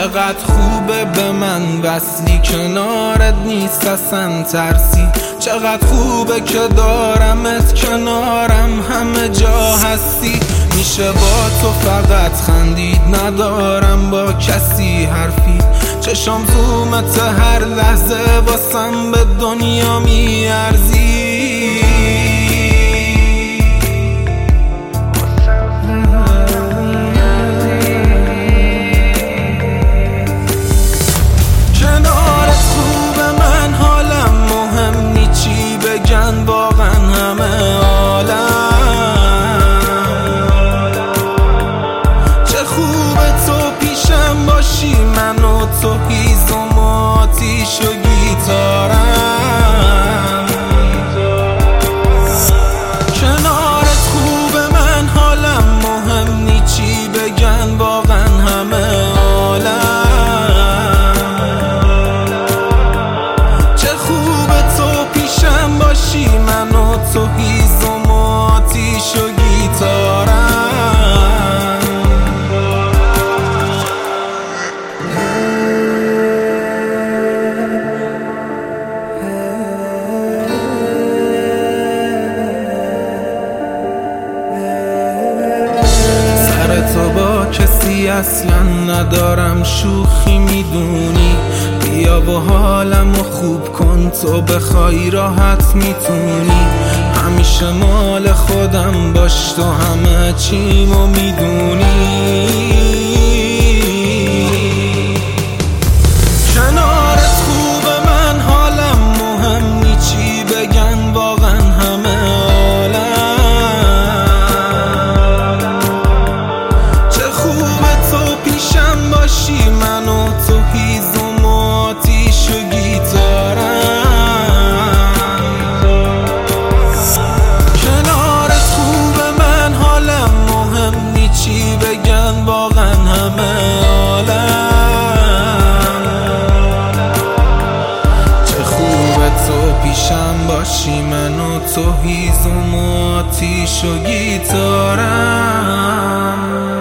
چقدر خوبه به من وصلی، کنارت نیست اصلا ترسی. چقدر خوبه که دارمت کنارم، همه جا هستی. میشه با تو فقط خندید، ندارم با کسی حرفی. چشام زومت هر لحظه واسم به دنیا میارزی. کنارت خوبه من حالم مهم نی چی بگن واقعا همه عالم. چه خوبه تو پیشم باشی، من و تو هیزم و آتیش و گیتارم. کنارت خوبه من حالم مهم نی چی بگن واقعا همه عالم. چه خوبه تو پیشم باشی، من و تو هیزم و آتیش و گیتارم. تو با کسی اصلا ندارم شوخی میدونی، بیا و حالمو خوب کن، تو بخوای راحت میتونی. همیشه مال خودم باش، تو همه چیمو میدونی. کنارت خوبه من حالم مهم نی چی بگن واقعا همه من و تو هیزم و آتیش و گیتارم. کنارت خوبه من حالم مهم نی چی بگن واقعا همه عالم. چه خوبه تو پیشم باشی، من و تو هیزم و آتیش و گیتارم.